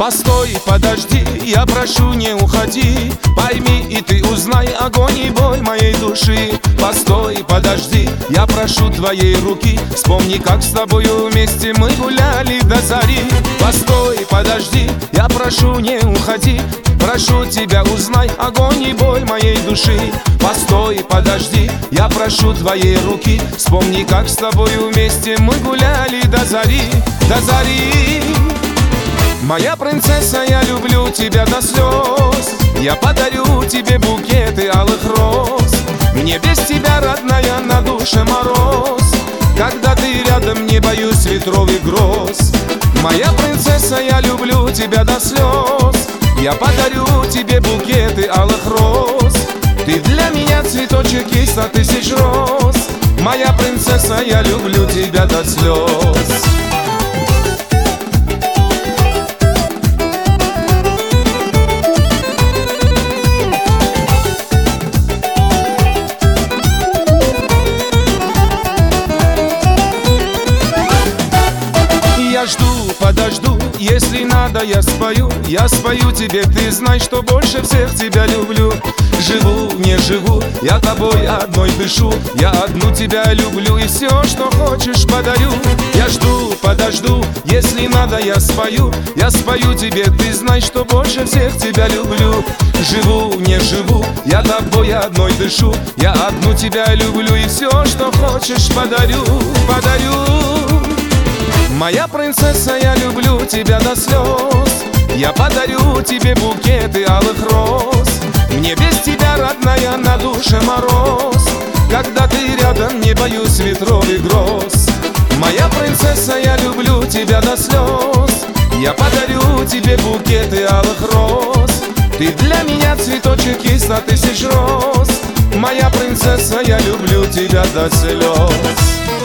Постой, подожди, я прошу, не уходи. Пойми и ты узнай огонь и боль моей души. Постой, подожди, я прошу твоей руки. Вспомни, как с тобою вместе мы гуляли до зари. Постой, подожди, я прошу, не уходи. Прошу тебя, узнай огонь и боль моей души. Постой, подожди, я прошу твоей руки. Вспомни, как с тобою вместе мы гуляли до зари, до зари. Моя принцесса, я люблю тебя до слез. Я подарю тебе букеты алых роз. Мне без тебя, родная, на душе мороз. Когда ты рядом, не боюсь ветров и гроз. Моя принцесса, я люблю тебя до слез. Я подарю тебе букеты алых роз. Ты для меня цветочек из 100 тысяч роз. Моя принцесса, я люблю тебя до слез. Я жду, подожду, если надо, я спою. Я спою тебе, ты знай, что больше всех тебя люблю. Живу, не живу, я тобой одной дышу. Я одну тебя люблю и все, что хочешь, подарю. Я жду, подожду, если надо, я спою. Я спою тебе, ты знай, что больше всех тебя люблю. Живу, не живу, я тобой одной дышу. Я одну тебя люблю и все, что хочешь, подарю, подарю. Моя принцесса, я люблю тебя до слез. Я подарю тебе букеты алых роз. Мне без тебя, родная, на душе мороз. Когда ты рядом, не боюсь ветров и гроз. Моя принцесса, я люблю тебя до слез. Я подарю тебе букеты алых роз. Ты для меня цветочек из 100 тысяч роз. Моя принцесса, я люблю тебя до слез.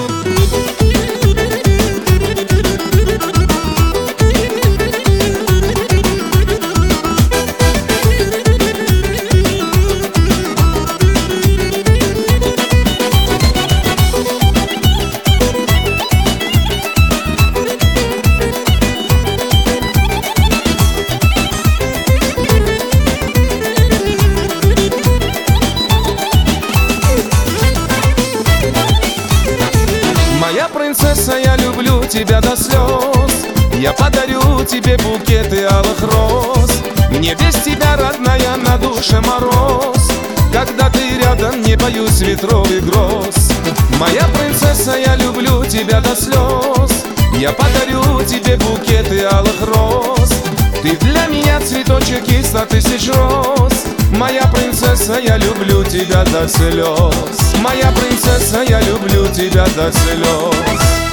Моя принцесса, я люблю тебя до слез. Я подарю тебе букеты алых роз. Мне без тебя, родная, на душе мороз. Когда ты рядом, не боюсь ветров и гроз. Моя принцесса, я люблю тебя до слез. Я подарю тебе букеты алых роз. Ты для меня цветочек из 100 тысяч роз. Моя принцесса, я люблю тебя до слез. Моя принцесса, я люблю тебя до слез.